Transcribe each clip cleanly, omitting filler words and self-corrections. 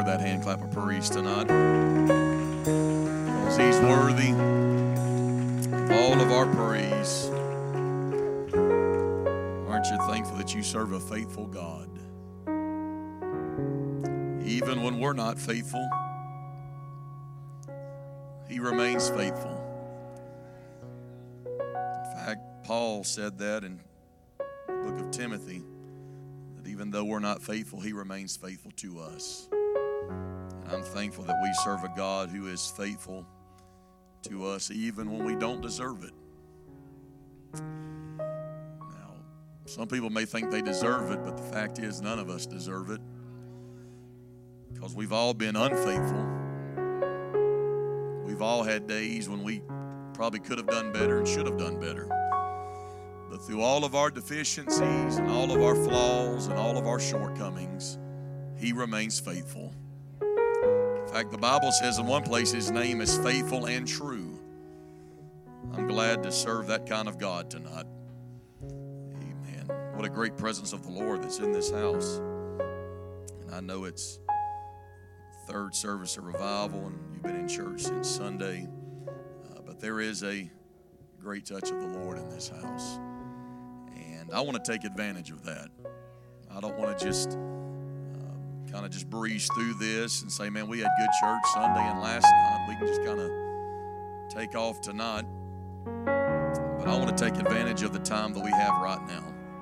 that hand clap of praise tonight, because He's worthy of all of our praise. Aren't you thankful that you serve a faithful God? Even when we're not faithful, He remains faithful. In fact, Paul said that in the book of Timothy, that even though we're not faithful, He remains faithful to us. And I'm thankful that we serve a God who is faithful to us even when we don't deserve it. Now, some people may think they deserve it, but the fact is none of us deserve it, because we've all been unfaithful. We've all had days when we probably could have done better and should have done better. But through all of our deficiencies and all of our flaws and all of our shortcomings, He remains faithful. In fact, the Bible says in one place His name is faithful and true. I'm glad to serve that kind of God tonight. Amen. What a great presence of the Lord that's in this house. And I know it's third service of revival, and you've been in church since Sunday, but there is a great touch of the Lord in this house, and I want to take advantage of that. I don't want to just kind of just breeze through this and say, man, we had good church Sunday and last night, we can just kind of take off tonight. But I want to take advantage of the time that we have right now,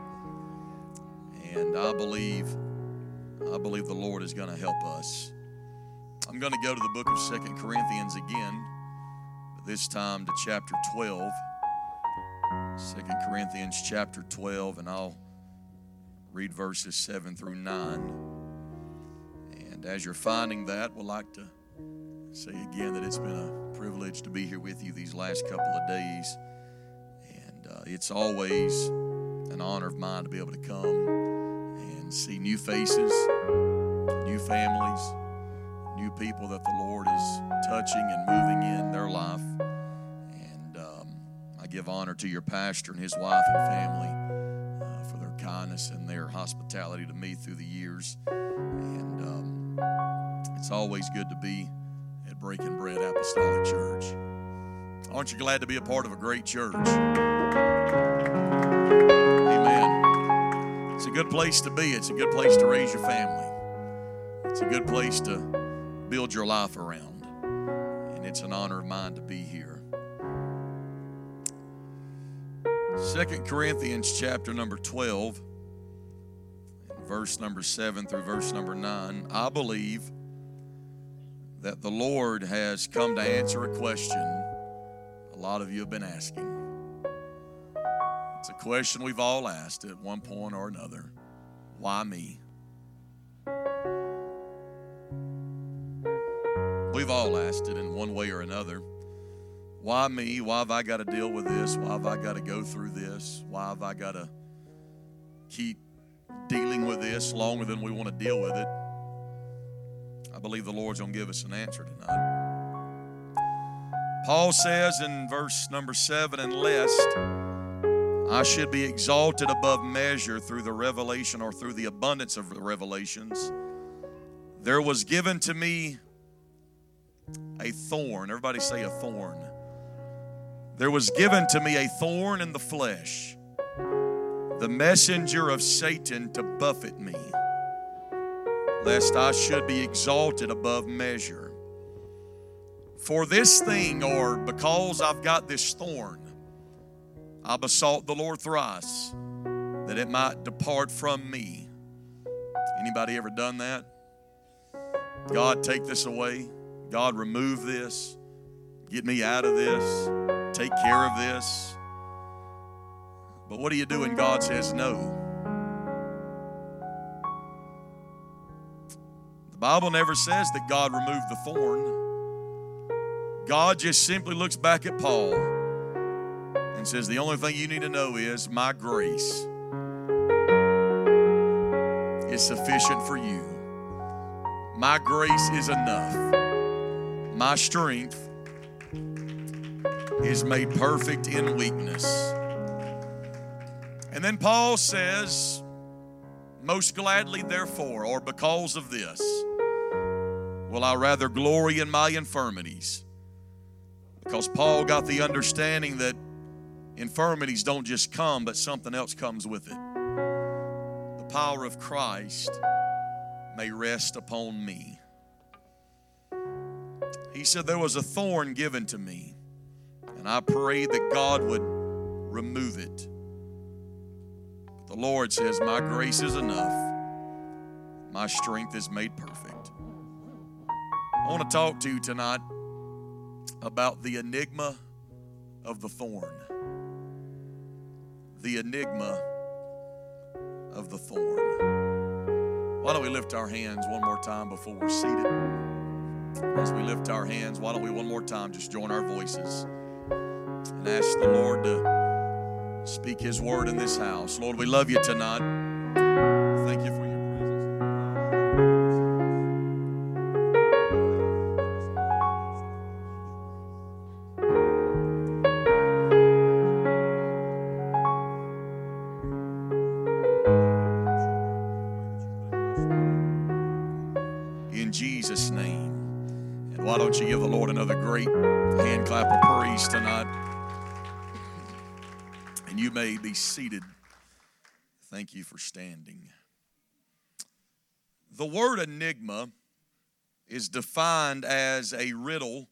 and I believe the Lord is going to help us. I'm going to go to the book of 2 Corinthians again, but this time to chapter 12. 2 Corinthians chapter 12, and I'll read verses 7 through 9. And as you're finding that, we'd like to say again that it's been a privilege to be here with you these last couple of days. And it's always an honor of mine to be able to come and see new faces, new families, new people that the Lord is touching and moving in their life. And I give honor to your pastor and his wife and family for their kindness and their hospitality to me through the years. And it's always good to be at Breaking Bread Apostolic Church. Aren't you glad to be a part of a great church? Amen. It's a good place to be. It's a good place to raise your family. It's a good place to build your life around, and it's an honor of mine to be here. 2 Corinthians chapter number 12, verse number 7 through verse number 9. I believe that the Lord has come to answer a question a lot of you have been asking. It's a question we've all asked at one point or another. Why me? We've all asked it in one way or another. Why me? Why have I got to deal with this? Why have I got to go through this? Why have I got to keep dealing with this longer than we want to deal with it? I believe the Lord's going to give us an answer tonight. Paul says in verse number 7, and lest I should be exalted above measure through the revelation or through the abundance of the revelations, there was given to me a thorn. Everybody say a thorn. There was given to me a thorn in the flesh, the messenger of Satan to buffet me, lest I should be exalted above measure. For this thing, or because I've got this thorn, I besought the Lord thrice that it might depart from me. Anybody ever done that? God, take this away. God, remove this. Get me out of this. Take care of this. But what do you do when God says no? The Bible never says that God removed the thorn. God just simply looks back at Paul and says, the only thing you need to know is my grace is sufficient for you. My grace is enough. My strength is made perfect in weakness. And then Paul says, most gladly therefore, or because of this, will I rather glory in my infirmities. Because Paul got the understanding that infirmities don't just come, but something else comes with it. The power of Christ may rest upon me. He said, there was a thorn given to me, and I prayed that God would remove it. But the Lord says, my grace is enough. My strength is made perfect. I want to talk to you tonight about the enigma of the thorn. The enigma of the thorn. Why don't we lift our hands one more time before we're seated? As we lift our hands, why don't we one more time just join our voices and ask the Lord to speak His word in this house. Lord, we love you tonight. Thank you for your in Jesus' name. And why don't you give the Lord another great hand clap of praise tonight? And you may be seated. Thank you for standing. The word enigma is defined as a riddle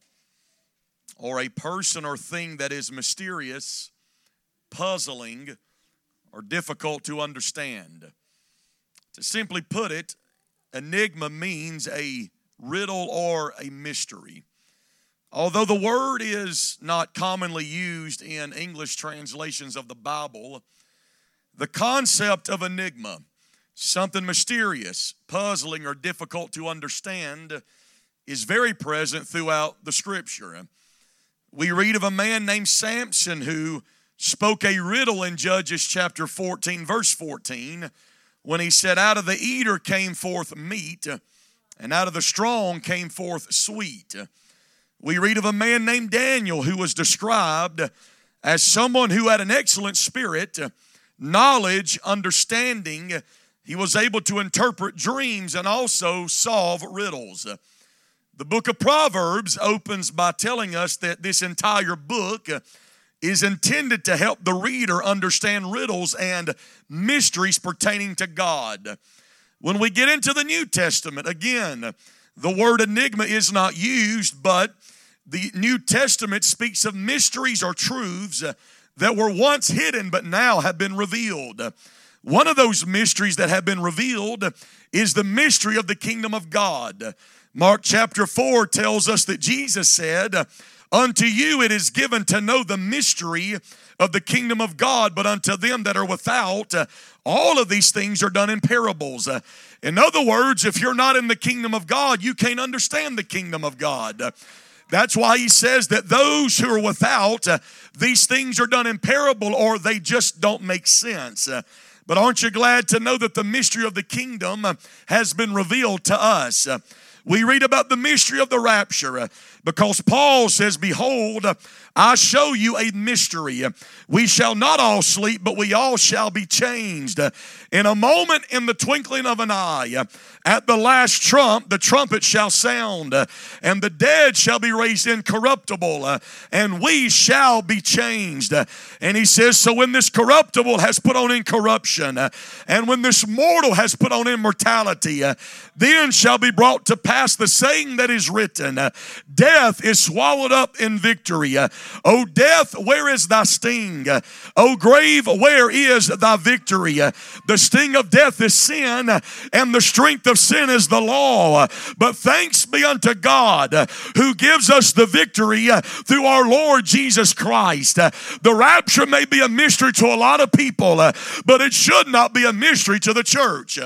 or a person or thing that is mysterious, puzzling, or difficult to understand. To simply put it, enigma means a riddle or a mystery. Although the word is not commonly used in English translations of the Bible, the concept of enigma, something mysterious, puzzling, or difficult to understand, is very present throughout the Scripture. We read of a man named Samson who spoke a riddle in Judges chapter 14, verse 14, when he said, out of the eater came forth meat, and out of the strong came forth sweet. We read of a man named Daniel who was described as someone who had an excellent spirit, knowledge, understanding. He was able to interpret dreams and also solve riddles. The book of Proverbs opens by telling us that this entire book is intended to help the reader understand riddles and mysteries pertaining to God. When we get into the New Testament, again, the word enigma is not used, but the New Testament speaks of mysteries or truths that were once hidden but now have been revealed. One of those mysteries that have been revealed is the mystery of the kingdom of God. Mark chapter 4 tells us that Jesus said, unto you it is given to know the mystery of the kingdom of God, but unto them that are without, all of these things are done in parables. In other words, if you're not in the kingdom of God, you can't understand the kingdom of God. That's why he says that those who are without, these things are done in parable, or they just don't make sense. But aren't you glad to know that the mystery of the kingdom has been revealed to us? We read about the mystery of the rapture because Paul says, behold, I show you a mystery. We shall not all sleep, but we all shall be changed. In a moment, in the twinkling of an eye, at the last trump, the trumpet shall sound, and the dead shall be raised incorruptible, and we shall be changed. And he says, so when this corruptible has put on incorruption, and when this mortal has put on immortality, then shall be brought to pass the saying that is written, death is swallowed up in victory. O death, where is thy sting? O grave, where is thy victory? The sting of death is sin, and the strength of sin is the law. But thanks be unto God who gives us the victory through our Lord Jesus Christ. The rapture may be a mystery to a lot of people, but it should not be a mystery to the church.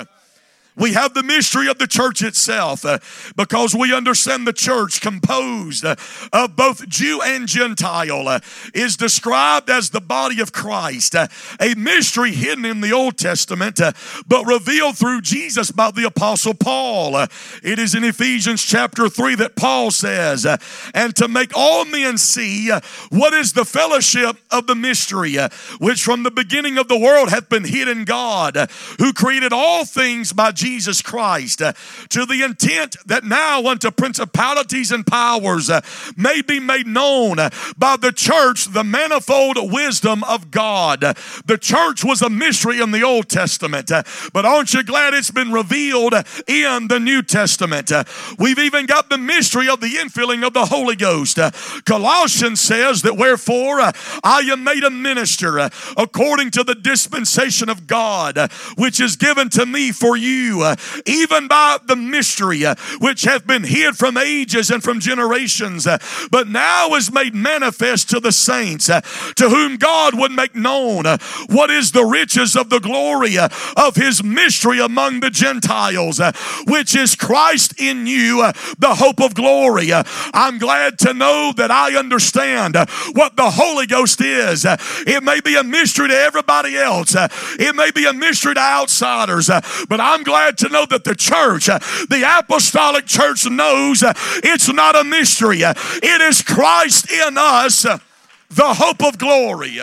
We have the mystery of the church itself because we understand the church composed of both Jew and Gentile is described as the body of Christ, a mystery hidden in the Old Testament but revealed through Jesus by the Apostle Paul. It is in Ephesians chapter 3 that Paul says, and to make all men see what is the fellowship of the mystery, which from the beginning of the world hath been hid in God, who created all things by Jesus Jesus Christ, to the intent that now unto principalities and powers may be made known by the church the manifold wisdom of God. The church was a mystery in the Old Testament, but aren't you glad it's been revealed in the New Testament? We've even got the mystery of the infilling of the Holy Ghost. Colossians says that wherefore I am made a minister according to the dispensation of God, which is given to me for you, even by the mystery which hath been hid from ages and from generations, but now is made manifest to the saints, to whom God would make known what is the riches of the glory of his mystery among the Gentiles, which is Christ in you, the hope of glory. I'm glad to know that I understand what the Holy Ghost is. It may be a mystery to everybody else. It may be a mystery to outsiders, but I'm glad to know that the church, the apostolic church, knows it's not a mystery. It is Christ in us, the hope of glory.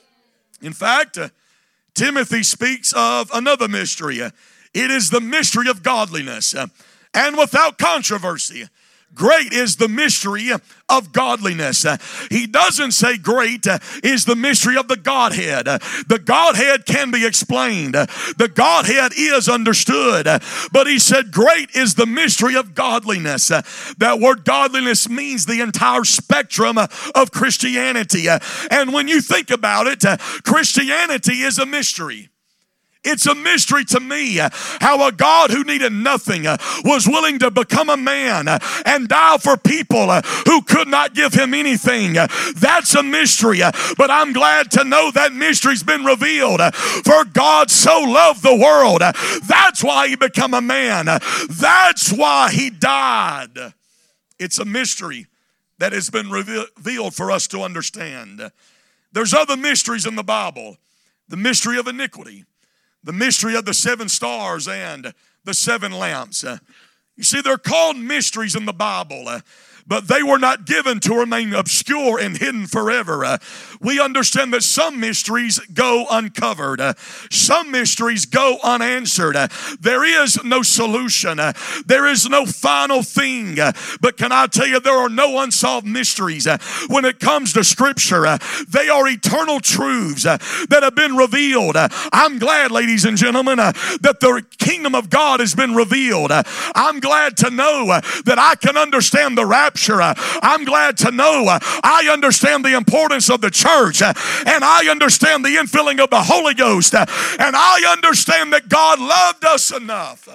In fact, Timothy speaks of another mystery. It is the mystery of godliness. And without controversy, great is the mystery of godliness. He doesn't say great is the mystery of the Godhead. The Godhead can be explained. The Godhead is understood. But he said great is the mystery of godliness. That word godliness means the entire spectrum of Christianity. And when you think about it, Christianity is a mystery. It's a mystery to me how a God who needed nothing was willing to become a man and die for people who could not give him anything. That's a mystery, but I'm glad to know that mystery's been revealed. For God so loved the world. That's why he became a man. That's why he died. It's a mystery that has been revealed for us to understand. There's other mysteries in the Bible. The mystery of iniquity. The mystery of the 7 stars and the 7 lamps. You see, they're called mysteries in the Bible, but they were not given to remain obscure and hidden forever. We understand that some mysteries go uncovered. Some mysteries go unanswered. There is no solution. There is no final thing. But can I tell you, there are no unsolved mysteries. When it comes to Scripture, they are eternal truths that have been revealed. I'm glad, ladies and gentlemen, that the kingdom of God has been revealed. I'm glad to know that I can understand the rapture. I'm glad to know I understand the importance of the church, and I understand the infilling of the Holy Ghost, and I understand that God loved us enough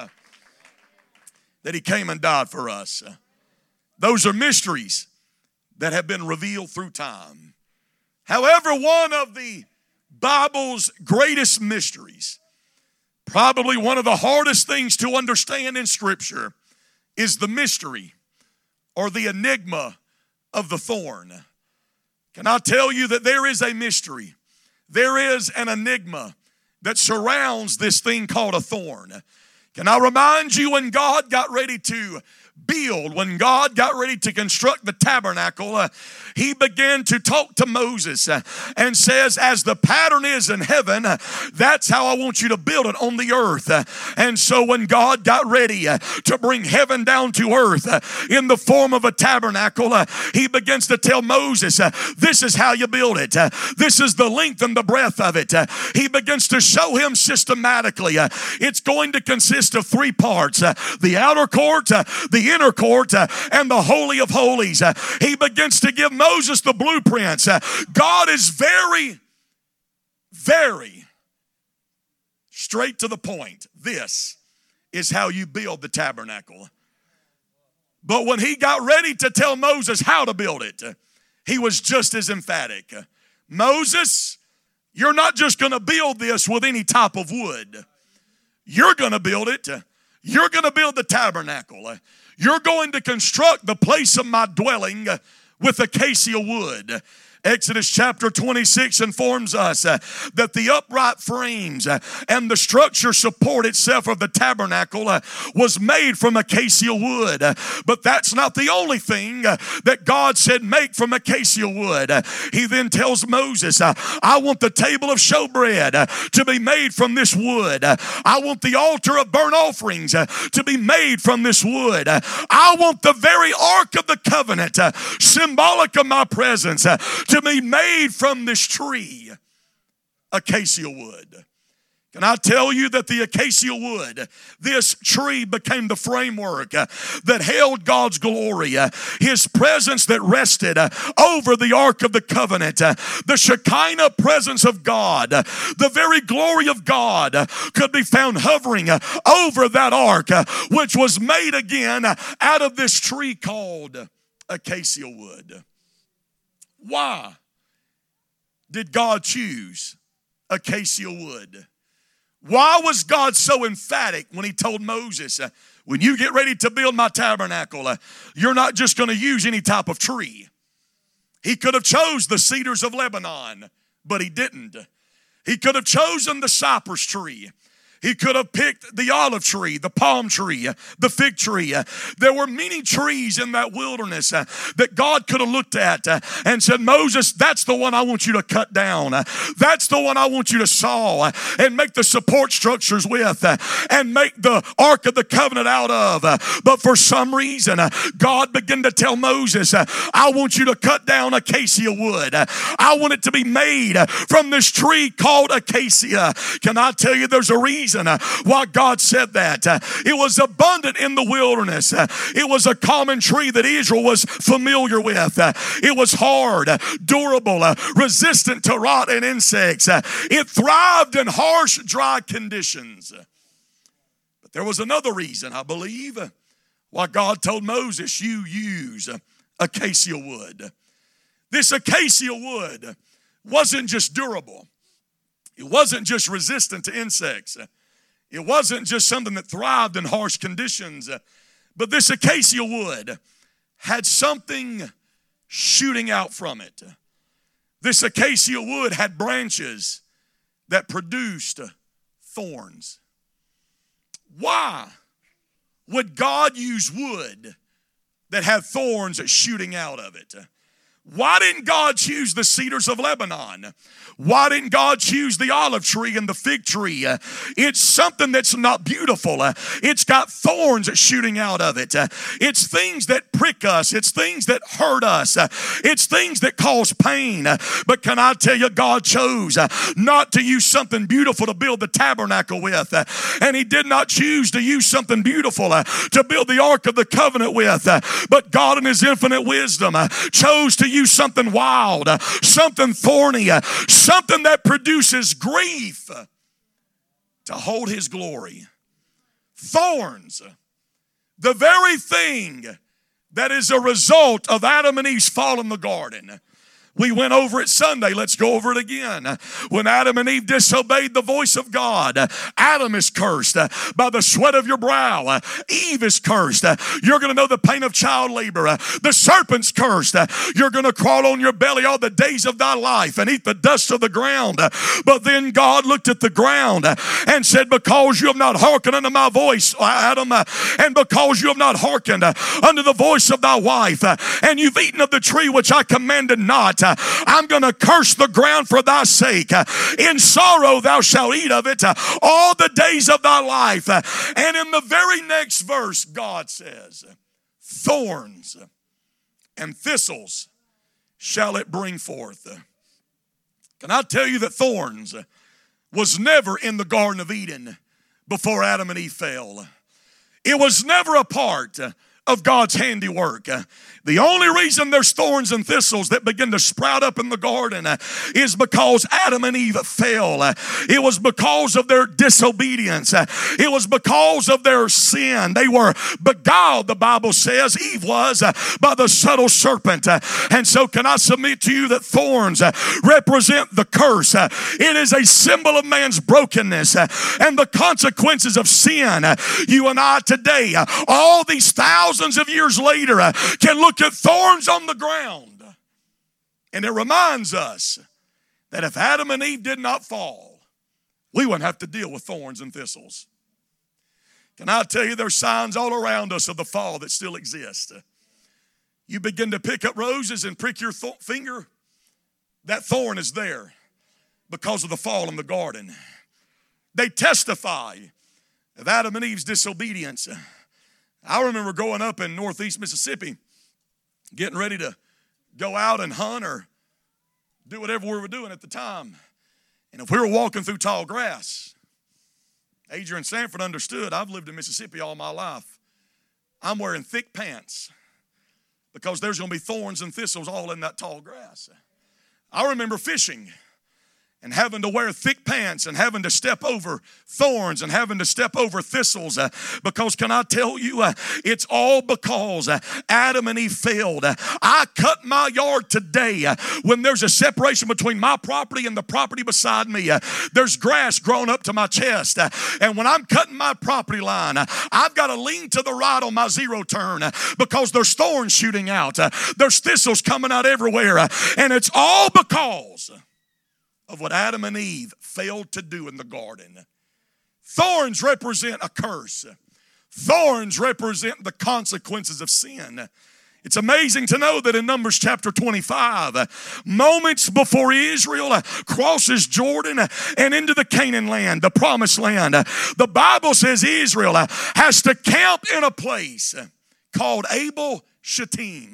that he came and died for us. Those are mysteries that have been revealed through time. However, one of the Bible's greatest mysteries, probably one of the hardest things to understand in Scripture, is the mystery or the enigma of the thorn. Can I tell you that there is a mystery? There is an enigma that surrounds this thing called a thorn. Can I remind you, when God got ready to build, when God got ready to construct the tabernacle, he began to talk to Moses and says, as the pattern is in heaven, that's how I want you to build it on the earth. And so when God got ready to bring heaven down to earth in the form of a tabernacle, he begins to tell Moses, this is how you build it. This is the length and the breadth of it. He begins to show him systematically. It's going to consist of 3 parts: the outer court, the inner court, and the Holy of Holies. He begins to give Moses the blueprints. God is very, very straight to the point. This is how you build the tabernacle. But when he got ready to tell Moses how to build it, he was just as emphatic. Moses, you're not just going to build this with any type of wood. You're going to build it. You're going to build the tabernacle. You're going to construct the place of my dwelling with acacia wood. Exodus chapter 26 informs us that the upright frames and the structure support itself of the tabernacle was made from acacia wood. But that's not the only thing that God said make from acacia wood. He then tells Moses, I want the table of showbread to be made from this wood. I want the altar of burnt offerings to be made from this wood. I want the very ark of the covenant, symbolic of my presence, to be made from this tree, acacia wood. Can I tell you that the acacia wood, this tree became the framework that held God's glory, His presence that rested over the Ark of the Covenant, the Shekinah presence of God, the very glory of God could be found hovering over that ark, which was made again out of this tree called acacia wood. Why did God choose acacia wood? Why was God so emphatic when He told Moses, when you get ready to build my tabernacle, you're not just going to use any type of tree? He could have chose the cedars of Lebanon, but He didn't. He could have chosen the cypress tree. He could have picked the olive tree, the palm tree, the fig tree. There were many trees in that wilderness that God could have looked at and said, Moses, that's the one I want you to cut down. That's the one I want you to saw and make the support structures with and make the Ark of the Covenant out of. But for some reason, God began to tell Moses, I want you to cut down acacia wood. I want it to be made from this tree called acacia. Can I tell you there's a reason why God said that? It was abundant in the wilderness. It was a common tree that Israel was familiar with. It was hard, durable, resistant to rot and insects. It thrived in harsh, dry conditions. But there was another reason, I believe, why God told Moses, you use acacia wood. This acacia wood wasn't just durable. It wasn't just resistant to insects. It wasn't just something that thrived in harsh conditions. But this acacia wood had something shooting out from it. This acacia wood had branches that produced thorns. Why would God use wood that had thorns shooting out of it? Why didn't God choose the cedars of Lebanon? Why didn't God choose the olive tree and the fig tree? It's something that's not beautiful. It's got thorns shooting out of it. It's things that prick us. It's things that hurt us. It's things that cause pain. But can I tell you, God chose not to use something beautiful to build the tabernacle with. And He did not choose to use something beautiful to build the Ark of the Covenant with. But God in His infinite wisdom chose to use something wild, something thorny, something that produces grief to hold His glory. Thorns, the very thing that is a result of Adam and Eve's fall in the garden. We went over it Sunday. Let's go over it again. When Adam and Eve disobeyed the voice of God, Adam is cursed by the sweat of your brow. Eve is cursed. You're going to know the pain of child labor. The serpent's cursed. You're going to crawl on your belly all the days of thy life and eat the dust of the ground. But then God looked at the ground and said, because you have not hearkened unto my voice, Adam, and because you have not hearkened unto the voice of thy wife, and you've eaten of the tree which I commanded not, I'm going to curse the ground for thy sake. In sorrow thou shalt eat of it all the days of thy life. And in the very next verse, God says, thorns and thistles shall it bring forth. Can I tell you that thorns was never in the Garden of Eden before Adam and Eve fell? It was never a part of God's handiwork. The only reason there's thorns and thistles that begin to sprout up in the garden is because Adam and Eve fell. It was because of their disobedience. It was because of their sin. They were beguiled, the Bible says, Eve was, by the subtle serpent. And so can I submit to you that thorns represent the curse. It is a symbol of man's brokenness and the consequences of sin. You and I today, all these thousands of years later, can look at thorns on the ground And it reminds us that if Adam and Eve did not fall, we wouldn't have to deal with thorns and thistles. Can I tell you, there's signs all around us of the fall that still exist. You begin to pick up roses and prick your finger, that thorn is there because of the fall in the garden. They testify of Adam and Eve's disobedience. I remember growing up in northeast Mississippi, getting ready to go out and hunt or do whatever we were doing at the time. And if we were walking through tall grass, Adrian Sanford understood, I've lived in Mississippi all my life. I'm wearing thick pants because there's going to be thorns and thistles all in that tall grass. I remember fishing and having to wear thick pants and having to step over thorns and having to step over thistles. Because can I tell you, it's all because Adam and Eve failed. I cut my yard today when there's a separation between my property and the property beside me. There's grass growing up to my chest. And when I'm cutting my property line, I've got to lean to the right on my zero turn because there's thorns shooting out. There's thistles coming out everywhere. And it's all because of what Adam and Eve failed to do in the garden. Thorns represent a curse. Thorns represent the consequences of sin. It's amazing to know that in Numbers chapter 25, moments before Israel crosses Jordan and into the Canaan land, the promised land, the Bible says Israel has to camp in a place called Abel Shittim.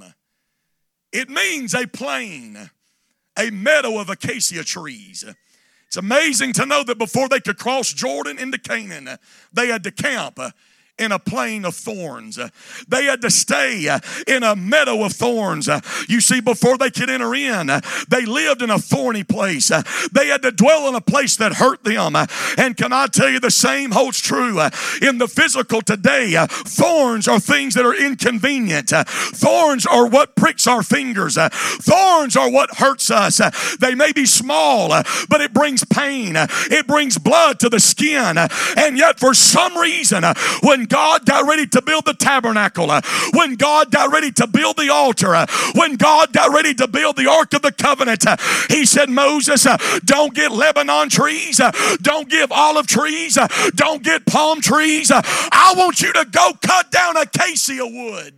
It means a plain, a meadow of acacia trees. It's amazing to know that before they could cross Jordan into Canaan, they had to camp in a plain of thorns. They had to stay in a meadow of thorns. You see, before they could enter in, they lived in a thorny place. They had to dwell in a place that hurt them. And can I tell you, the same holds true in the physical today. Thorns are things that are inconvenient. Thorns are what pricks our fingers. Thorns are what hurts us. They may be small, but it brings pain. It brings blood to the skin. And yet for some reason, when God got ready to build the tabernacle, when God got ready to build the altar, when God got ready to build the Ark of the Covenant, he said, Moses, don't get Lebanon trees, don't give olive trees, don't get palm trees. I want you to go cut down acacia wood.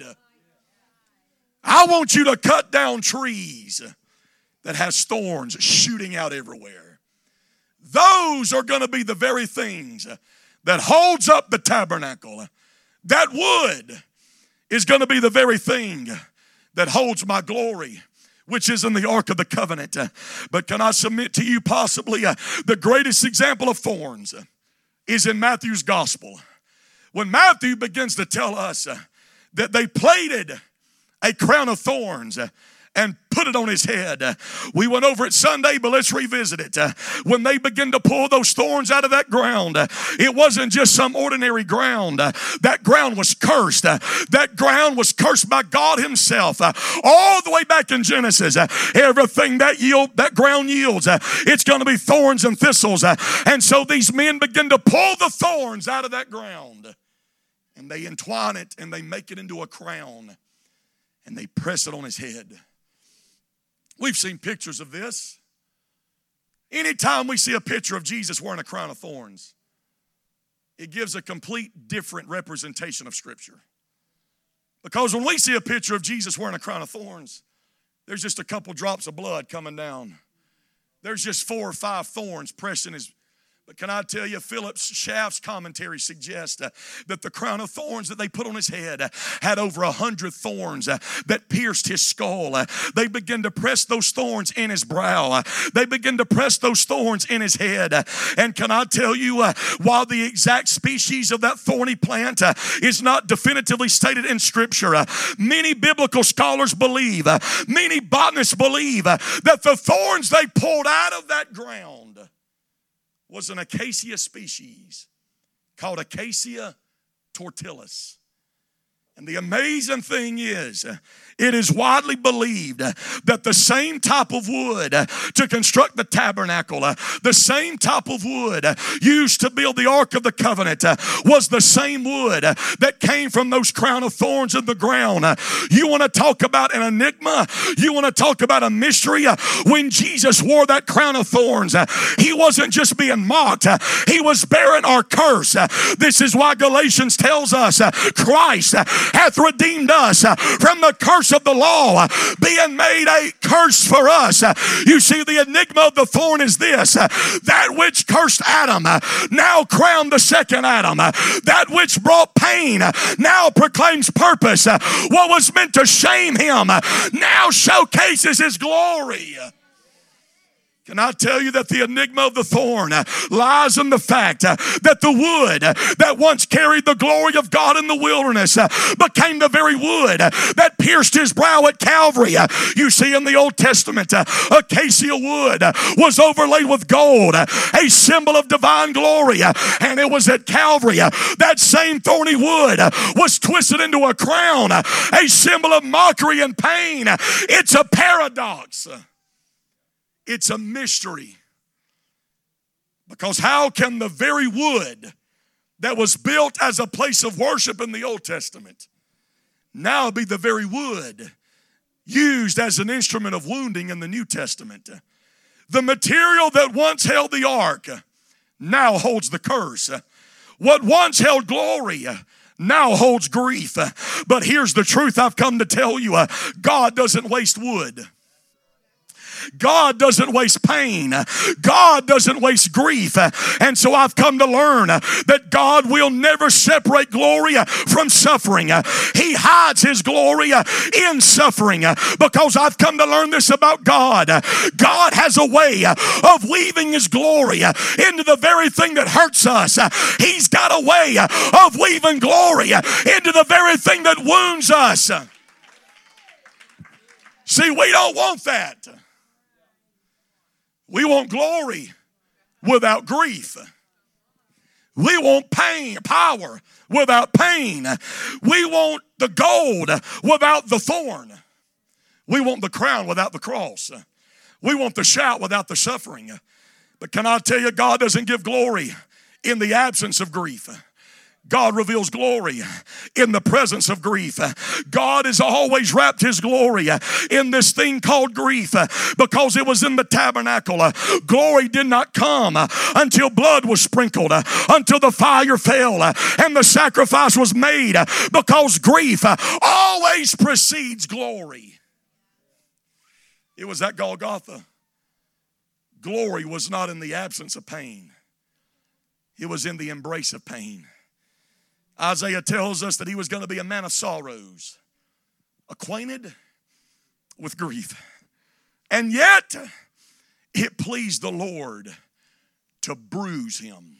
I want you to cut down trees that has thorns shooting out everywhere. Those are going to be the very things that holds up the tabernacle. That wood is going to be the very thing that holds my glory, which is in the Ark of the Covenant. But can I submit to you possibly the greatest example of thorns is in Matthew's gospel. When Matthew begins to tell us that they plaited a crown of thorns and put it on his head. We went over it Sunday, but let's revisit it. When they began to pull those thorns out of that ground, it wasn't just some ordinary ground. That ground was cursed. That ground was cursed by God himself. All the way back in Genesis, everything that ground yields, it's going to be thorns and thistles. And so these men begin to pull the thorns out of that ground. And they entwine it and they make it into a crown. And they press it on his head. We've seen pictures of this. Anytime we see a picture of Jesus wearing a crown of thorns, it gives a complete different representation of Scripture. Because when we see a picture of Jesus wearing a crown of thorns, there's just a couple drops of blood coming down. There's just 4 or 5 thorns pressing his. But can I tell you, Philip Schaff's commentary suggests that the crown of thorns that they put on his head had over 100 thorns that pierced his skull. They began to press those thorns in his brow. They began to press those thorns in his head. And can I tell you, while the exact species of that thorny plant is not definitively stated in Scripture, many biblical scholars believe, many botanists believe that the thorns they pulled out of that ground was an acacia species called Acacia tortilis. And the amazing thing is, it is widely believed that the same type of wood to construct the tabernacle, the same type of wood used to build the Ark of the Covenant, was the same wood that came from those crown of thorns in the ground. You want to talk about an enigma? You want to talk about a mystery? When Jesus wore that crown of thorns, he wasn't just being mocked, he was bearing our curse. This is why Galatians tells us Christ hath redeemed us from the curse of the law, being made a curse for us. You see, the enigma of the thorn is this: that which cursed Adam now crowned the second Adam. That which brought pain now proclaims purpose. What was meant to shame him now showcases his glory. Can I tell you that the enigma of the thorn lies in the fact that the wood that once carried the glory of God in the wilderness became the very wood that pierced his brow at Calvary. You see, in the Old Testament, acacia wood was overlaid with gold, a symbol of divine glory. And it was at Calvary that same thorny wood was twisted into a crown, a symbol of mockery and pain. It's a paradox. It's a mystery. Because how can the very wood that was built as a place of worship in the Old Testament now be the very wood used as an instrument of wounding in the New Testament? The material that once held the ark now holds the curse. What once held glory now holds grief. But here's the truth I've come to tell you. God doesn't waste wood. God doesn't waste pain. God doesn't waste grief. And so I've come to learn that God will never separate glory from suffering. He hides his glory in suffering, because I've come to learn this about God. God has a way of weaving his glory into the very thing that hurts us. He's got a way of weaving glory into the very thing that wounds us. See, we don't want that. We want glory without grief. We want power without pain. We want the gold without the thorn. We want the crown without the cross. We want the shout without the suffering. But can I tell you, God doesn't give glory in the absence of grief. God reveals glory in the presence of grief. God has always wrapped his glory in this thing called grief, because it was in the tabernacle. Glory did not come until blood was sprinkled, until the fire fell and the sacrifice was made, because grief always precedes glory. It was at Golgotha. Glory was not in the absence of pain. It was in the embrace of pain. Isaiah tells us that he was going to be a man of sorrows, acquainted with grief. And yet, it pleased the Lord to bruise him.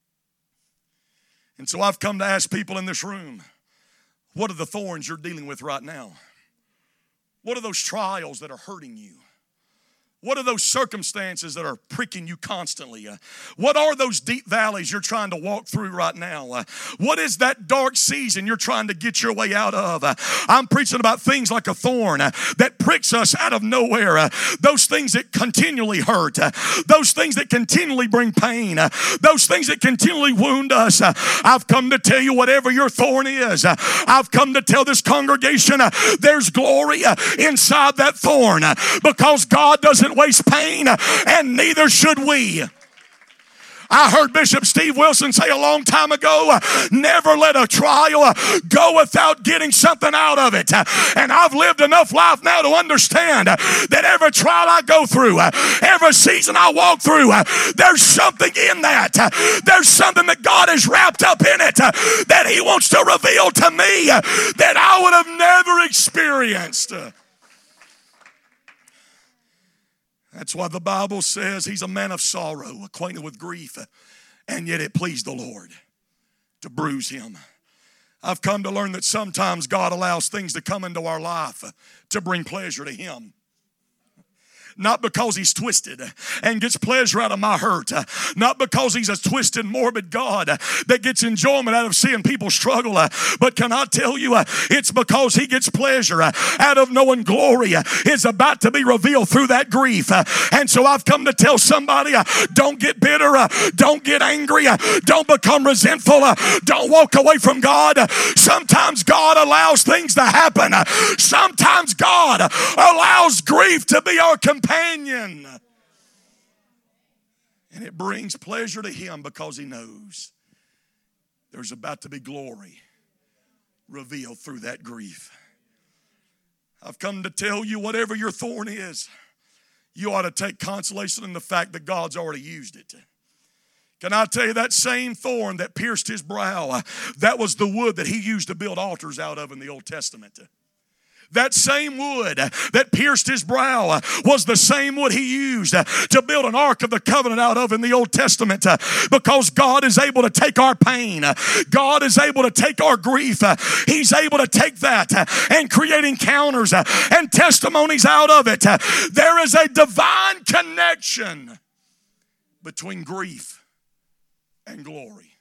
And so I've come to ask people in this room, what are the thorns you're dealing with right now? What are those trials that are hurting you? What are those circumstances that are pricking you constantly? What are those deep valleys you're trying to walk through right now? What is that dark season you're trying to get your way out of? I'm preaching about things like a thorn that pricks us out of nowhere. Those things that continually hurt. Those things that continually bring pain. Those things that continually wound us. I've come to tell you, whatever your thorn is, I've come to tell this congregation there's glory inside that thorn, because God doesn't waste pain, and neither should we. I heard Bishop Steve Wilson say a long time ago, never let a trial go without getting something out of it. And I've lived enough life now to understand that every trial I go through, every season I walk through, there's something in that. There's something that God has wrapped up in it that he wants to reveal to me that I would have never experienced. That's why the Bible says he's a man of sorrow, acquainted with grief, and yet it pleased the Lord to bruise him. I've come to learn that sometimes God allows things to come into our life to bring pleasure to him. Not because he's twisted and gets pleasure out of my hurt. Not because he's a twisted, morbid God that gets enjoyment out of seeing people struggle. But can I tell you, it's because he gets pleasure out of knowing glory is about to be revealed through that grief. And so I've come to tell somebody, don't get bitter, don't get angry, don't become resentful, don't walk away from God. Sometimes God allows things to happen. Sometimes God allows grief to be our companion. And it brings pleasure to him because he knows there's about to be glory revealed through that grief. I've come to tell you, whatever your thorn is, you ought to take consolation in the fact that God's already used it. Can I tell you, that same thorn that pierced his brow, that was the wood that he used to build altars out of in the Old Testament. That same wood that pierced his brow was the same wood he used to build an Ark of the Covenant out of in the Old Testament, because God is able to take our pain. God is able to take our grief. He's able to take that and create encounters and testimonies out of it. There is a divine connection between grief and glory.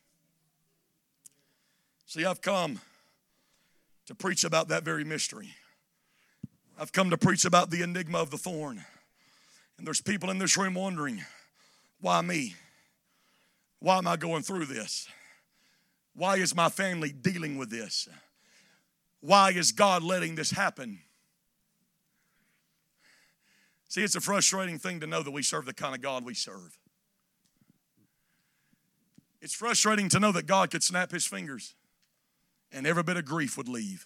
See, I've come to preach about that very mystery. I've come to preach about the enigma of the thorn. And there's people in this room wondering, why me? Why am I going through this? Why is my family dealing with this? Why is God letting this happen? See, it's a frustrating thing to know that we serve the kind of God we serve. It's frustrating to know that God could snap his fingers and every bit of grief would leave.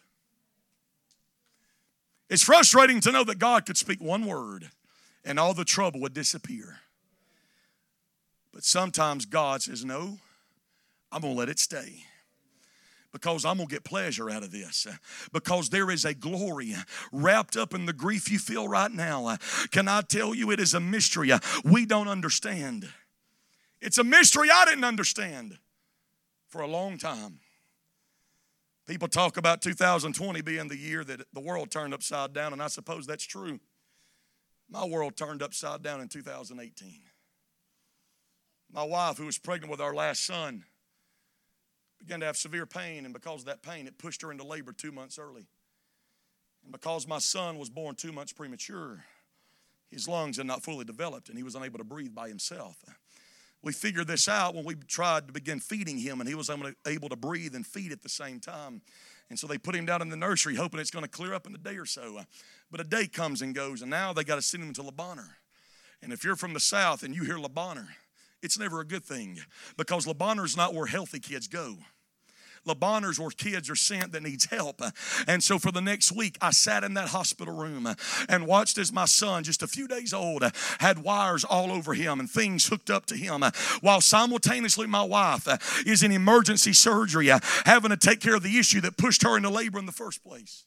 It's frustrating to know that God could speak one word and all the trouble would disappear. But sometimes God says, no, I'm going to let it stay. Because I'm going to get pleasure out of this. Because there is a glory wrapped up in the grief you feel right now. Can I tell you, it is a mystery we don't understand. It's a mystery I didn't understand for a long time. People talk about 2020 being the year that the world turned upside down, and I suppose that's true. My world turned upside down in 2018. My wife, who was pregnant with our last son, began to have severe pain, and because of that pain, it pushed her into labor 2 months early. And because my son was born 2 months premature, his lungs had not fully developed, and he was unable to breathe by himself. We figured this out when we tried to begin feeding him, and he was able to breathe and feed at the same time. And so they put him down in the nursery, hoping it's going to clear up in a day or so. But a day comes and goes, and now they got to send him to Le Bonheur. And if you're from the South and you hear Le Bonheur, it's never a good thing, because Le Bonheur is not where healthy kids go. Le Bonheur's where kids are sent that needs help. And so for the next week, I sat in that hospital room and watched as my son, just a few days old, had wires all over him and things hooked up to him, while simultaneously my wife is in emergency surgery, having to take care of the issue that pushed her into labor in the first place.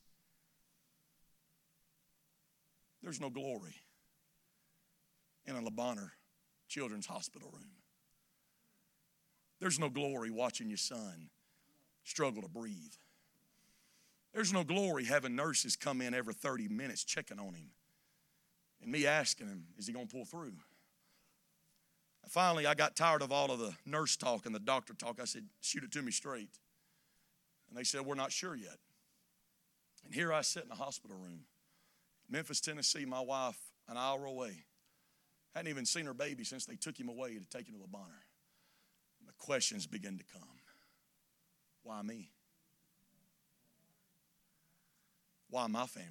There's no glory in a Le Bonheur Children's Hospital room. There's no glory watching your son struggle to breathe. There's no glory having nurses come in every 30 minutes checking on him and me asking him, is he going to pull through? Finally, I got tired of all of the nurse talk and the doctor talk. I said, shoot it to me straight. And they said, we're not sure yet. And here I sit in a hospital room, Memphis, Tennessee, my wife an hour away. Hadn't even seen her baby since they took him away to take him to Le Bonheur. The questions begin to come. Why me? Why my family?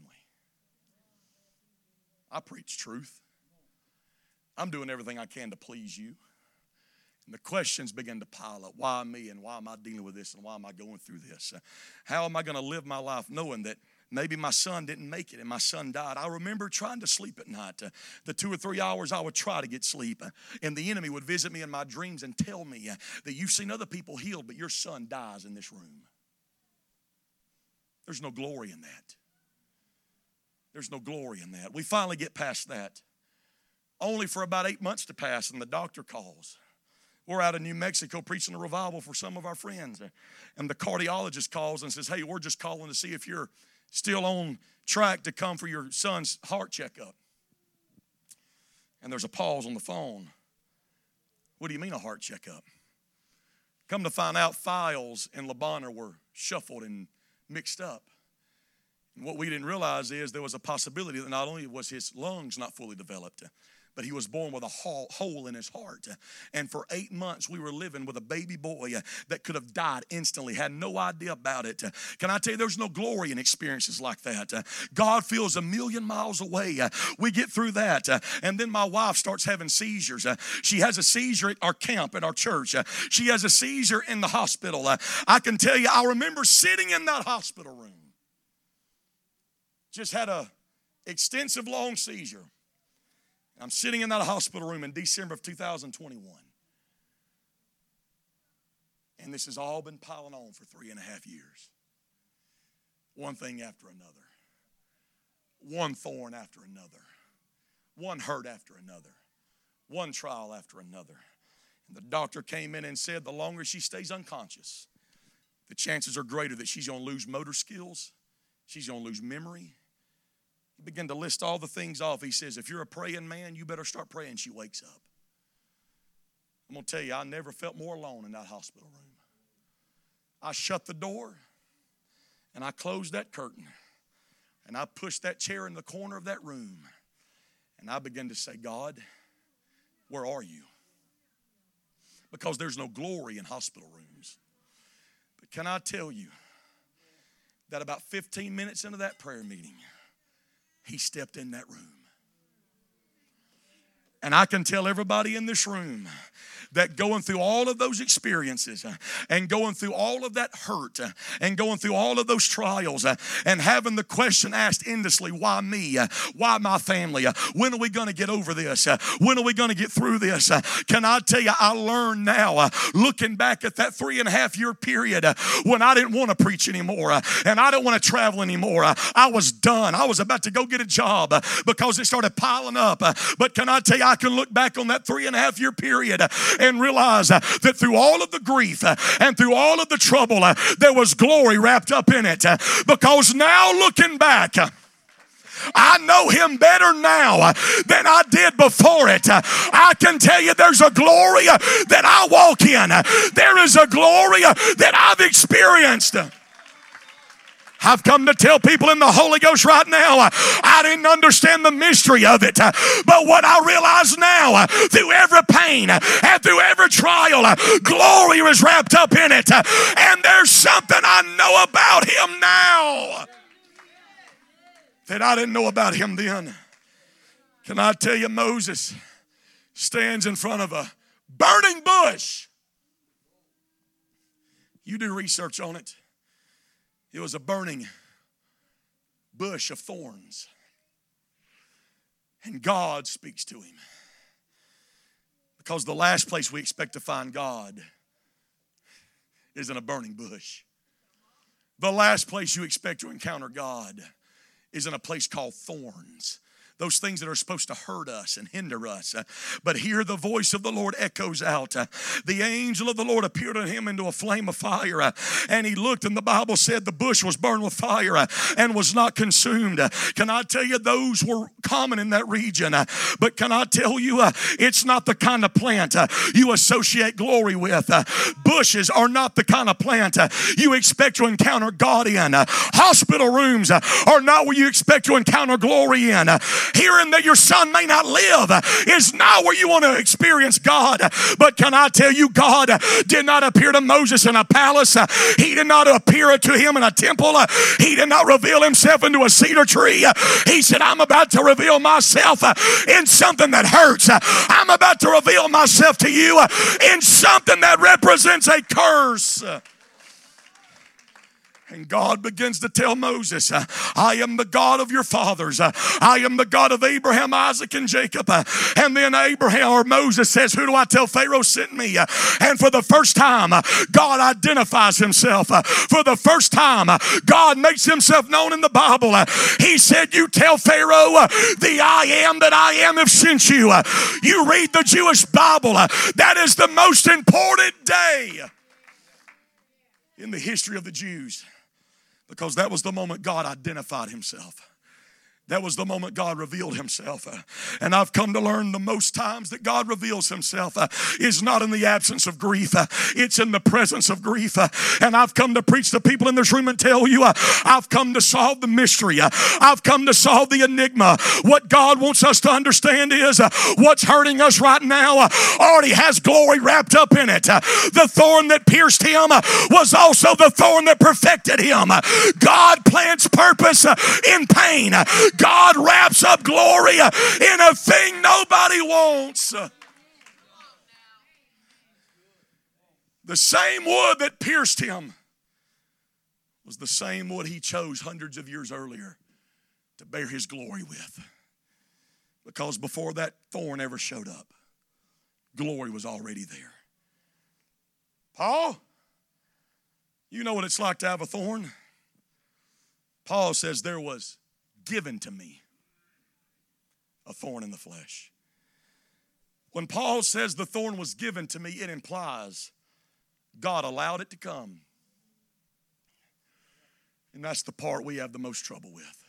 I preach truth. I'm doing everything I can to please you. And the questions begin to pile up. Why me, and why am I dealing with this, and why am I going through this? How am I going to live my life knowing that maybe my son didn't make it and my son died? I remember trying to sleep at night. The 2 or 3 hours I would try to get sleep. And the enemy would visit me in my dreams and tell me that you've seen other people healed, but your son dies in this room. There's no glory in that. There's no glory in that. We finally get past that. Only for about 8 months to pass, and the doctor calls. We're out in New Mexico preaching a revival for some of our friends. And the cardiologist calls and says, hey, we're just calling to see if you're still on track to come for your son's heart checkup. And there's a pause on the phone. What do you mean a heart checkup? Come to find out, files in Labanner were shuffled and mixed up. And what we didn't realize is there was a possibility that not only was his lungs not fully developed, but he was born with a hole in his heart. And for 8 months, we were living with a baby boy that could have died instantly, had no idea about it. Can I tell you, there's no glory in experiences like that. God feels a million miles away. We get through that. And then my wife starts having seizures. She has a seizure at our camp, at our church. She has a seizure in the hospital. I can tell you, I remember sitting in that hospital room. Just had a extensive long seizure. I'm sitting in that hospital room in December of 2021. And this has all been piling on for 3.5 years. One thing after another. One thorn after another. One hurt after another. One trial after another. And the doctor came in and said the longer she stays unconscious, the chances are greater that she's going to lose motor skills. She's going to lose memory. He began to list all the things off. He says, if you're a praying man, you better start praying. She wakes up. I'm going to tell you, I never felt more alone in that hospital room. I shut the door, and I closed that curtain, and I pushed that chair in the corner of that room, and I began to say, God, where are you? Because there's no glory in hospital rooms. But can I tell you that about 15 minutes into that prayer meeting, he stepped in that room. And I can tell everybody in this room that going through all of those experiences and going through all of that hurt and going through all of those trials and having the question asked endlessly, why me? Why my family? When are we going to get over this? When are we going to get through this? Can I tell you, I learned now, looking back at that 3.5 year period when I didn't want to preach anymore and I didn't want to travel anymore. I was done. I was about to go get a job because it started piling up. But can I tell you, I can look back on that 3.5 year period and realize that through all of the grief and through all of the trouble, there was glory wrapped up in it. Because now looking back, I know him better now than I did before it. I can tell you there's a glory that I walk in. There is a glory that I've experienced. I've come to tell people in the Holy Ghost right now, I didn't understand the mystery of it. But what I realize now, through every pain and through every trial, glory is wrapped up in it. And there's something I know about him now that I didn't know about him then. Can I tell you, Moses stands in front of a burning bush. You do research on it. It was a burning bush of thorns. And God speaks to him. Because the last place we expect to find God is in a burning bush. The last place you expect to encounter God is in a place called thorns. Those things that are supposed to hurt us and hinder us. But here the voice of the Lord echoes out. The angel of the Lord appeared to him into a flame of fire. And he looked, and the Bible said the bush was burned with fire and was not consumed. Can I tell you, those were common in that region. But can I tell you, it's not the kind of plant you associate glory with. Bushes are not the kind of plant you expect to encounter God in. Hospital rooms are not where you expect to encounter glory in. Hearing that your son may not live is not where you want to experience God. But can I tell you, God did not appear to Moses in a palace. He did not appear to him in a temple. He did not reveal himself into a cedar tree. He said, I'm about to reveal myself in something that hurts. I'm about to reveal myself to you in something that represents a curse. And God begins to tell Moses, I am the God of your fathers. I am the God of Abraham, Isaac, and Jacob. And then Abraham or Moses says, who do I tell Pharaoh sent me? And for the first time, God identifies himself. For the first time, God makes himself known in the Bible. He said, you tell Pharaoh, the I am that I am have sent you. You read the Jewish Bible. That is the most important day in the history of the Jews. Because that was the moment God identified himself. That was the moment God revealed himself. And I've come to learn the most times that God reveals himself is not in the absence of grief. It's in the presence of grief. And I've come to preach to people in this room and tell you, I've come to solve the mystery. I've come to solve the enigma. What God wants us to understand is what's hurting us right now already has glory wrapped up in it. The thorn that pierced him was also the thorn that perfected him. God plants purpose in pain. God wraps up glory in a thing nobody wants. The same wood that pierced him was the same wood he chose hundreds of years earlier to bear his glory with. Because before that thorn ever showed up, glory was already there. Paul, you know what it's like to have a thorn? Paul says there was given to me a thorn in the flesh. When Paul says the thorn was given to me, it implies God allowed it to come. And that's the part we have the most trouble with.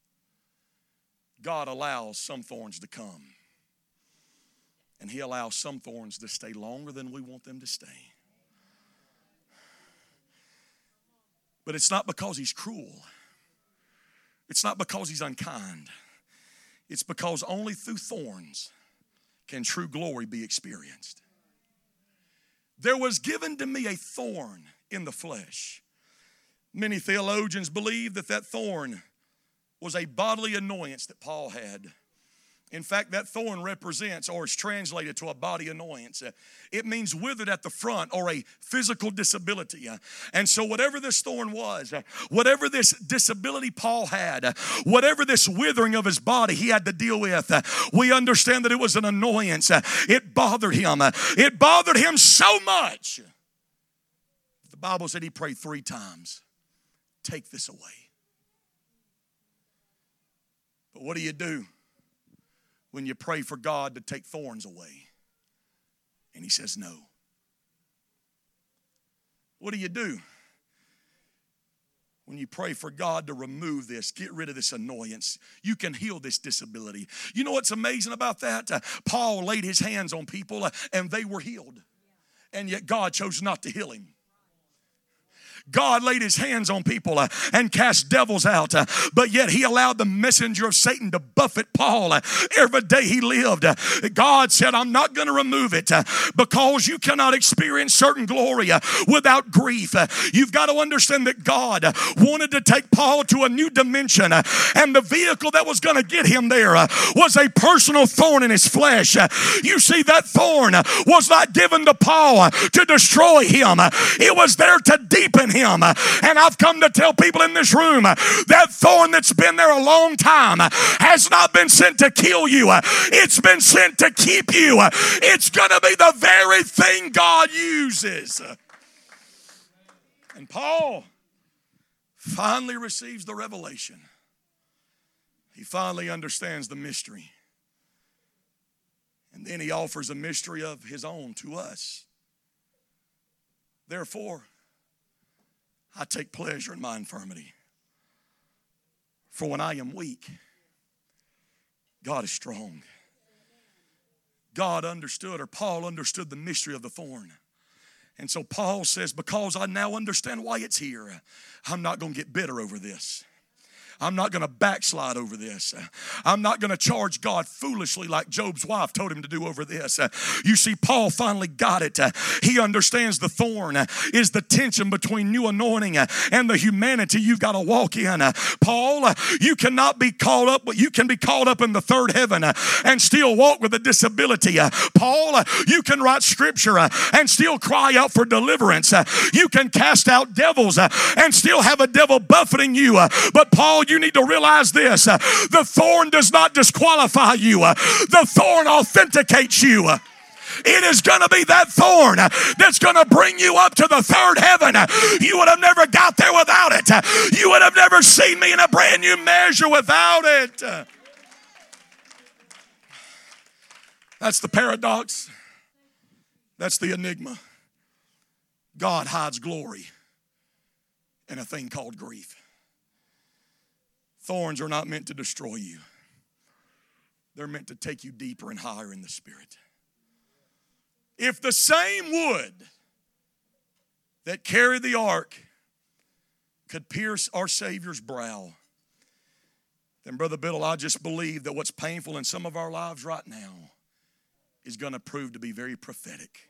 God allows some thorns to come. And he allows some thorns to stay longer than we want them to stay. But it's not because he's cruel. It's not because he's unkind. It's because only through thorns can true glory be experienced. There was given to me a thorn in the flesh. Many theologians believe that that thorn was a bodily annoyance that Paul had. In fact, that thorn represents or is translated to a body annoyance. It means withered at the front or a physical disability. And so whatever this thorn was, whatever this disability Paul had, whatever this withering of his body he had to deal with, we understand that it was an annoyance. It bothered him. It bothered him so much. The Bible said he prayed 3 times, take this away. But what do? When you pray for God to take thorns away and he says no? What do? When you pray for God to remove this, get rid of this annoyance, you can heal this disability. You know what's amazing about that? Paul laid his hands on people and they were healed. And yet God chose not to heal him. God laid his hands on people and cast devils out, but yet he allowed the messenger of Satan to buffet Paul every day he lived. God said, I'm not going to remove it because you cannot experience certain glory without grief. You've got to understand that God wanted to take Paul to a new dimension, and the vehicle that was going to get him there was a personal thorn in his flesh. You see, that thorn was not given to Paul to destroy him. It was there to deepen him. And I've come to tell people in this room that thorn that's been there a long time has not been sent to kill you. It's been sent to keep you. It's going to be the very thing God uses. And Paul finally receives the revelation. He finally understands the mystery. And then he offers a mystery of his own to us. Therefore, I take pleasure in my infirmity. For when I am weak, God is strong. God understood, or Paul understood, the mystery of the thorn. And so Paul says, because I now understand why it's here, I'm not going to get bitter over this. I'm not going to backslide over this. I'm not going to charge God foolishly like Job's wife told him to do over this. You see, Paul finally got it. He understands the thorn is the tension between new anointing and the humanity you've got to walk in. Paul, you cannot be caught up, but you can be caught up in the third heaven and still walk with a disability. Paul, you can write scripture and still cry out for deliverance. You can cast out devils and still have a devil buffeting you. But Paul, you need to realize this. The thorn does not disqualify you. The thorn authenticates you. It is going to be that thorn that's going to bring you up to the third heaven. You would have never got there without it. You would have never seen me in a brand new measure without it. That's the paradox. That's the enigma. God hides glory in a thing called grief. Thorns are not meant to destroy you. They're meant to take you deeper and higher in the Spirit. If the same wood that carried the ark could pierce our Savior's brow, then Brother Biddle, I just believe that what's painful in some of our lives right now is going to prove to be very prophetic.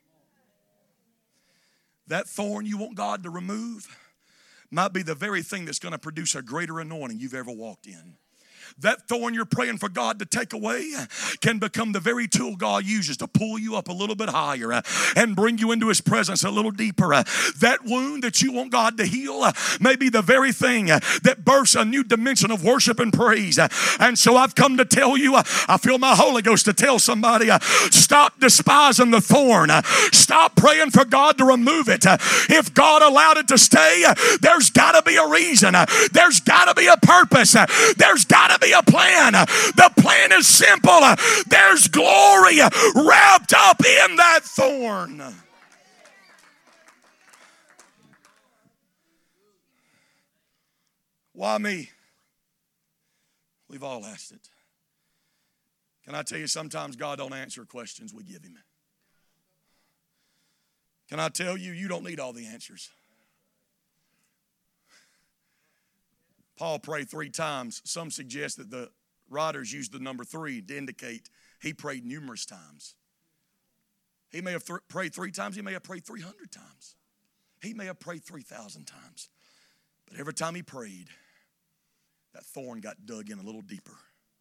That thorn you want God to remove might be the very thing that's going to produce a greater anointing you've ever walked in. That thorn you're praying for God to take away can become the very tool God uses to pull you up a little bit higher and bring you into His presence a little deeper. That wound that you want God to heal may be the very thing that bursts a new dimension of worship and praise. And so I've come to tell you, I feel my Holy Ghost to tell somebody, stop despising the thorn. Stop praying for God to remove it. If God allowed it to stay, there's got to be a reason. There's got to be a purpose. There's got to be a plan. The plan is simple. There's glory wrapped up in that thorn. Why me? We've all asked it. Can I tell you, sometimes God don't answer questions we give Him. Can I tell you, you don't need all the answers. Paul prayed 3 times. Some suggest that the writers used the number 3 to indicate he prayed numerous times. He may have prayed 3 times. He may have prayed 300 times. He may have prayed 3,000 times. But every time he prayed, that thorn got dug in a little deeper.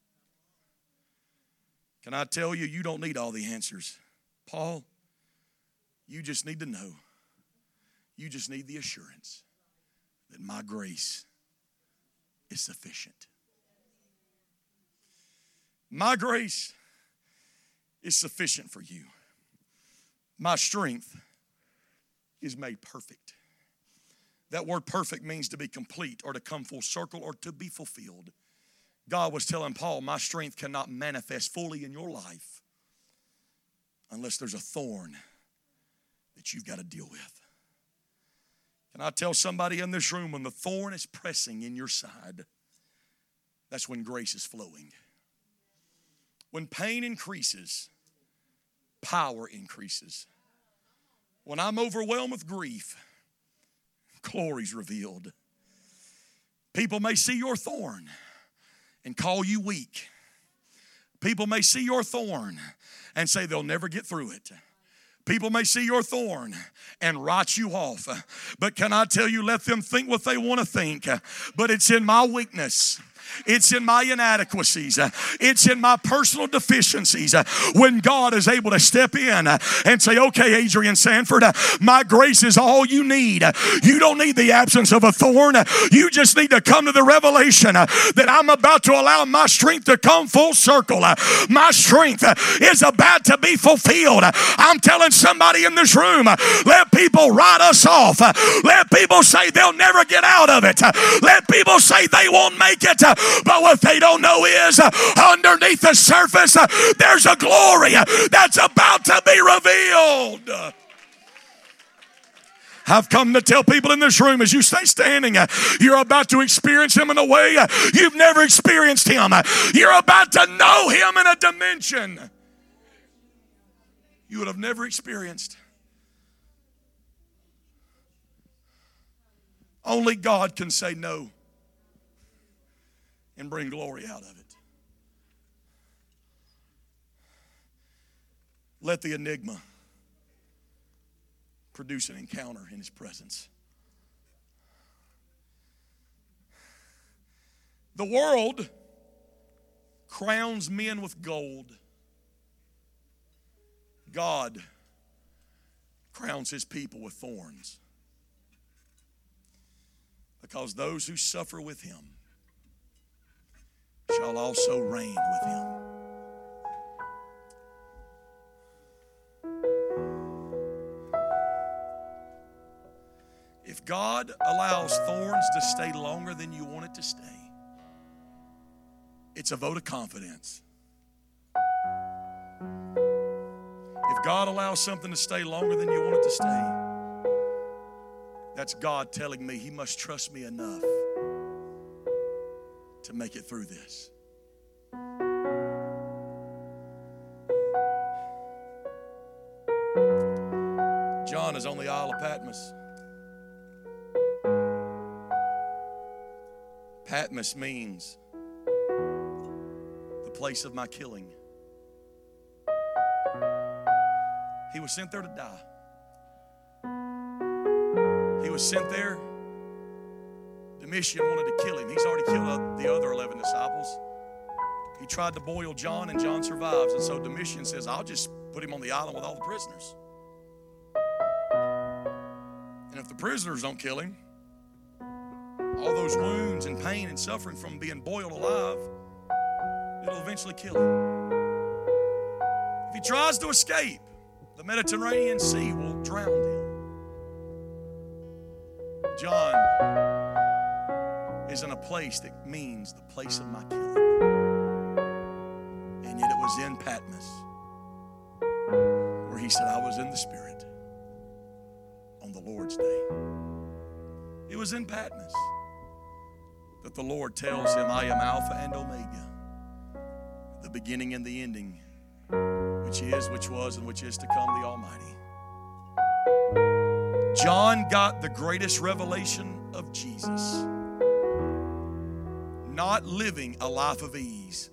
Can I tell you, you don't need all the answers. Paul, you just need to know. You just need the assurance that my grace is sufficient. My grace is sufficient for you. My strength is made perfect. That word perfect means to be complete or to come full circle or to be fulfilled. God was telling Paul, my strength cannot manifest fully in your life unless there's a thorn that you've got to deal with. Can I tell somebody in this room, when the thorn is pressing in your side, that's when grace is flowing. When pain increases, power increases. When I'm overwhelmed with grief, glory's revealed. People may see your thorn and call you weak. People may see your thorn and say they'll never get through it. People may see your thorn and write you off. But can I tell you, let them think what they want to think. But it's in my weakness. It's in my inadequacies. It's in my personal deficiencies when God is able to step in and say, okay, Adrian Sanford, my grace is all you need. You don't need the absence of a thorn. You just need to come to the revelation that I'm about to allow my strength to come full circle. My strength is about to be fulfilled. I'm telling somebody in this room, let people write us off. Let people say they'll never get out of it. Let people say they won't make it. But what they don't know is underneath the surface, there's a glory that's about to be revealed. I've come to tell people in this room, as you stay standing, you're about to experience Him in a way you've never experienced Him. You're about to know Him in a dimension you would have never experienced. Only God can say no and bring glory out of it. Let the enigma produce an encounter in His presence. The world crowns men with gold. God crowns His people with thorns. Because those who suffer with Him shall also reign with Him. If God allows thorns to stay longer than you want it to stay, it's a vote of confidence. If God allows something to stay longer than you want it to stay, that's God telling me He must trust me enough to make it through this. John is on the Isle of Patmos. Patmos means the place of my killing. He was sent there to die. He was sent there. Domitian wanted to kill him. He's already killed the other 11 disciples. He tried to boil John, and John survives. And so Domitian says, I'll just put him on the island with all the prisoners. And if the prisoners don't kill him, all those wounds and pain and suffering from being boiled alive, it'll eventually kill him. If he tries to escape, the Mediterranean Sea will drown him. John is in a place that means the place of my killing. And yet it was in Patmos where he said, I was in the Spirit on the Lord's day. It was in Patmos that the Lord tells him, I am Alpha and Omega, the beginning and the ending, which is, which was, and which is to come, the Almighty. John got the greatest revelation of Jesus, not living a life of ease.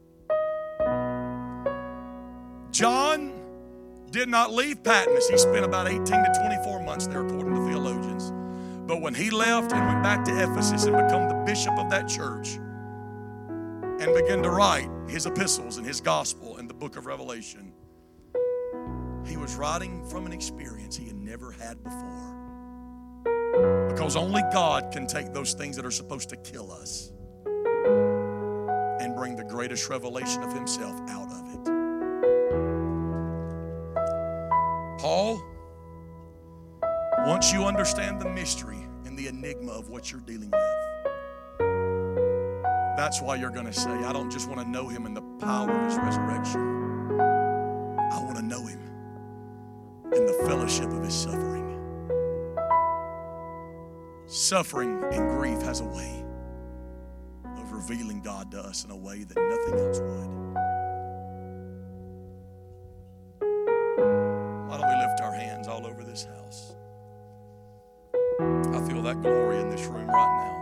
John did not leave Patmos. He spent about 18 to 24 months there, according to theologians. But when he left and went back to Ephesus and became the bishop of that church and began to write his epistles and his gospel and the book of Revelation, he was writing from an experience he had never had before. Because only God can take those things that are supposed to kill us and bring the greatest revelation of himself out of it. Paul, once you understand the mystery and the enigma of what you're dealing with, that's why you're going to say, I don't just want to know him in the power of his resurrection. I want to know him in the fellowship of his suffering. Suffering and grief has a way of revealing God to us in a way that nothing else would. Why don't we lift our hands all over this house? I feel that glory in this room right now.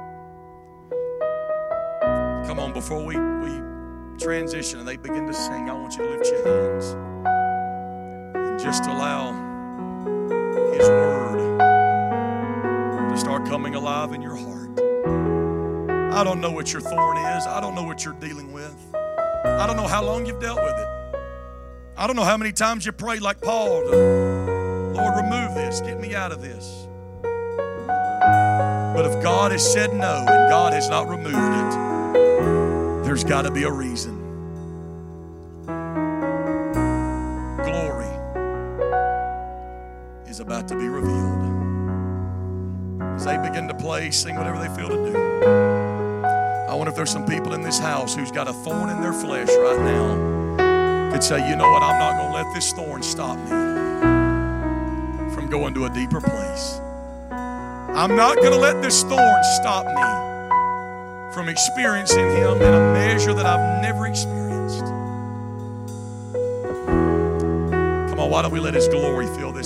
Come on, before we transition and they begin to sing, I want you to lift your hands and just allow his word to start coming alive in your heart. I don't know what your thorn is. I don't know what you're dealing with. I don't know how long you've dealt with it. I don't know how many times you prayed like Paul to, Lord, remove this, get me out of this. But if God has said no and God has not removed it, there's got to be a reason. Glory is about to be revealed. As they begin to play, sing whatever they feel to do. I wonder if there's some people in this house who's got a thorn in their flesh right now, could say, you know what, I'm not going to let this thorn stop me from going to a deeper place. I'm not going to let this thorn stop me from experiencing him in a measure that I've never experienced. Come on, why don't we let his glory fill this